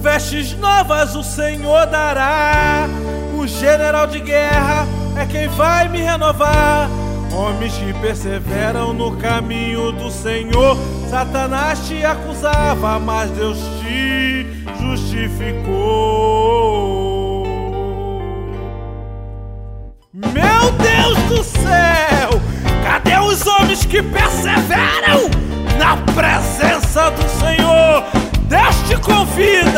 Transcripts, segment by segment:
Vestes novas o Senhor dará. O general de guerra é quem vai me renovar. Homens que perseveram no caminho do Senhor. Satanás te acusava, mas Deus te justificou. Meu Deus do céu, cadê os homens que perseveram na presença do Senhor? Deus te convida.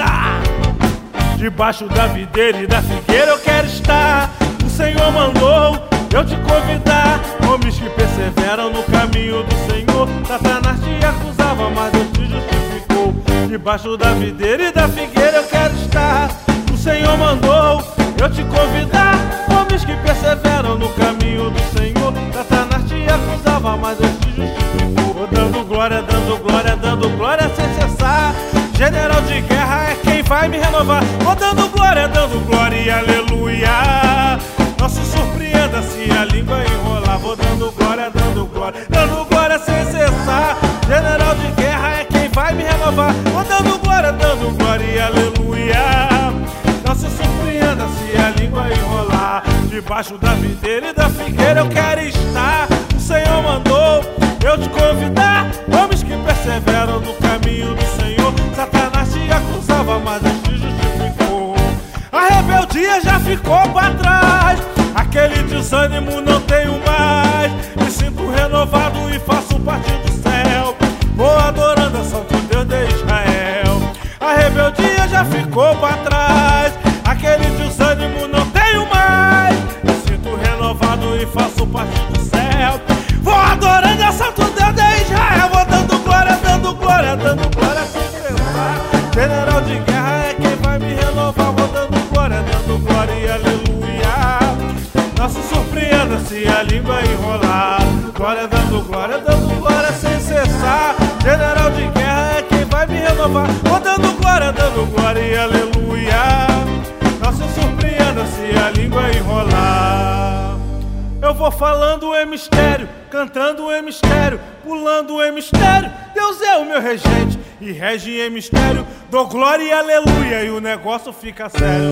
Debaixo da videira e da figueira eu quero estar. O Senhor mandou eu te convidar. Homens que perseveram no caminho do Senhor. Satanás te acusava, mas Deus te justificou. Debaixo da videira e da figueira eu quero estar. O Senhor mandou eu te convidar. Homens que perseveram no caminho do Senhor. Satanás te acusava, mas Deus te justificou. Vou dando glória, dando glória, dando glória sem cessar. General de guerra é quem vai me renovar. Vou dando glória e aleluia. Não se surpreenda se a língua enrolar. Vou dando glória sem cessar. General de guerra é quem vai me renovar. Vou dando glória e aleluia. Não se surpreenda se a língua enrolar. Debaixo da videira e da figueira eu quero estar. O Senhor mandou eu te convidar. Homens que perseveram no caminho do Senhor. Satanás te acusava, mas Deus te justificou. A rebeldia já ficou pra trás. Aquele desânimo não tenho mais. Me sinto renovado e faço parte do céu. Vou adorando a Santo Deus de Israel. A rebeldia já ficou pra trás. Aquele desânimo não tenho mais. Me sinto renovado e faço parte do céu. Vou adorando a Santo Deus de Israel. Vou dando glória sem cessar. General de guerra é quem vai me renovar. Vou dando glória e aleluia. Não se surpreenda se a língua enrolar. Glória, dando glória sem cessar. General de guerra é quem vai me renovar. Vou dando glória e aleluia. Não se surpreenda se a língua enrolar. Eu vou falando em mistério, cantando em mistério, pulando em mistério. Deus é o meu regente e rege em mistério. Dou glória e aleluia e o negócio fica sério.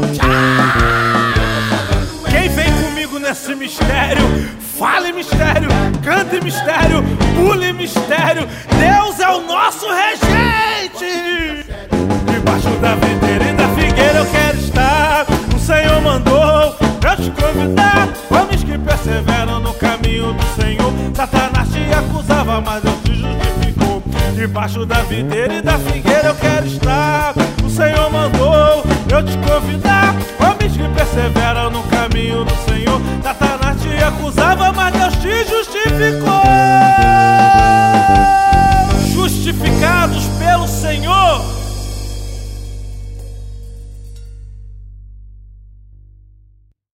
Quem vem comigo nesse mistério? Fale mistério, cante mistério, pule mistério. Deus é o nosso regente. Debaixo da videira e da figueira eu quero estar. O Senhor mandou eu te convidar. Homens que perseveram no caminho do Senhor. Satanás te acusava, mas Deus te justificou. Debaixo da videira e da figueira eu quero estar. O Senhor mandou eu te convidar. Homens que perseveram no caminho do Senhor. Satanás te acusava, mas Deus te justificou.